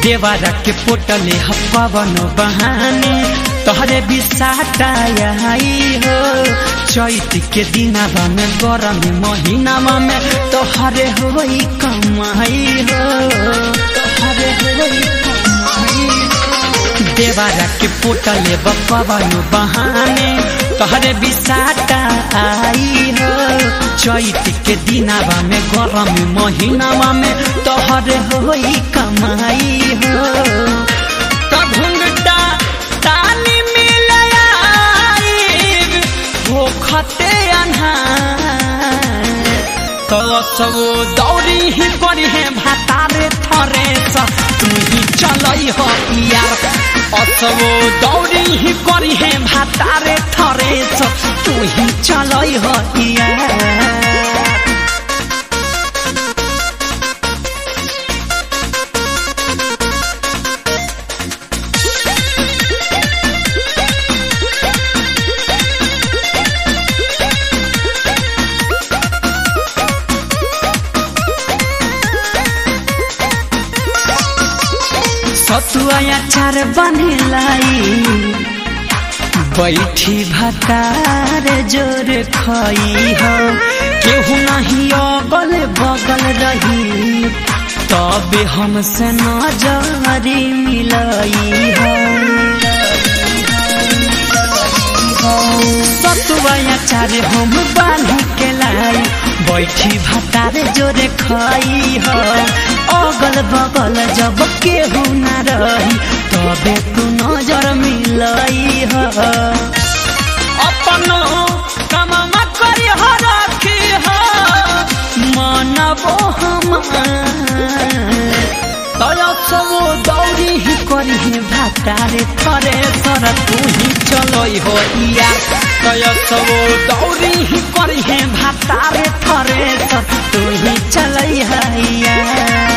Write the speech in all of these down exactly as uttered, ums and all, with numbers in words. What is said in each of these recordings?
देवारा के पोटले हवन बहाने तोहरे बिसाता आई हो। चैत के दिनावा में गरम महीनावा में तोहरे होई कमाई हो, तोहरे होई कमाई हो। देवारा के पोटले बपवन बहाने तोहरे बिसाता आई हो। चैत के दिनावा में गरम महीनावा में तोहरे होई कमाई हो। तो घुंघटा तानी मिलाई भूखते अन्हार तो सब दौड़ी ही करी है भातारे थरे सा तू ही चलई हो यार। असबो दौड़ी ही करी है भातारे थरे सा तू ही चलई हो यार। सतुआ अचार बनेलाई बैठी भतार जोर खई हो। केहू नहीं अगल बगल रही तबे हमसे नजरी मिलई हो। सतुआ अचार हम बांध के लाई बैठी भतार जोर खई हो। अगल बगल जब केहू न रही तबे तू नजर मिलई हो। अपनो कमा करी हो रखी हो मनबो हमार तोरा सब दौड़ी ही करी है भातारे थरे सर तू ही चलई हो यार। तोरा सब दौड़ी ही करी है भातारे थरे सर तू ही चलई है यार।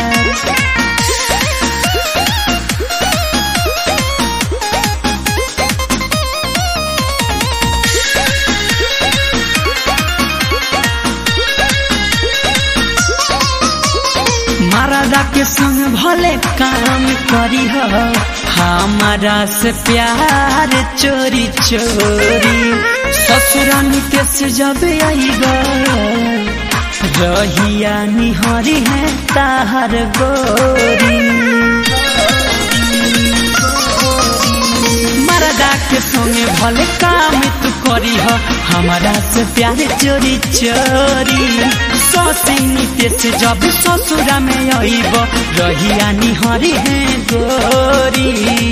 मरदा के संग भले काम करी हो हमारा से प्यार चोरी चोरी। ससुरानी के से जब आई रहिया निहरी है ताहर गोरी। मरदा के संगे भले काम तू करी हो हमारा से प्यार चोरी चोरी। ससुनी से जब ससुरा में आईब रहिया निहरी है गोरी।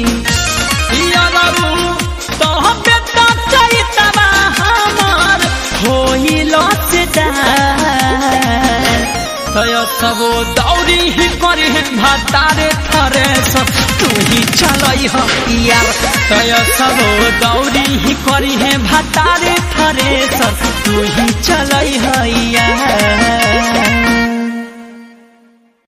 सब दौड़ी ही करी है भातारे थरे सब तू ही चलई हो यार। तय सब दौड़ी ही करी है भातारे थरे सब तू ही चलई हो यार।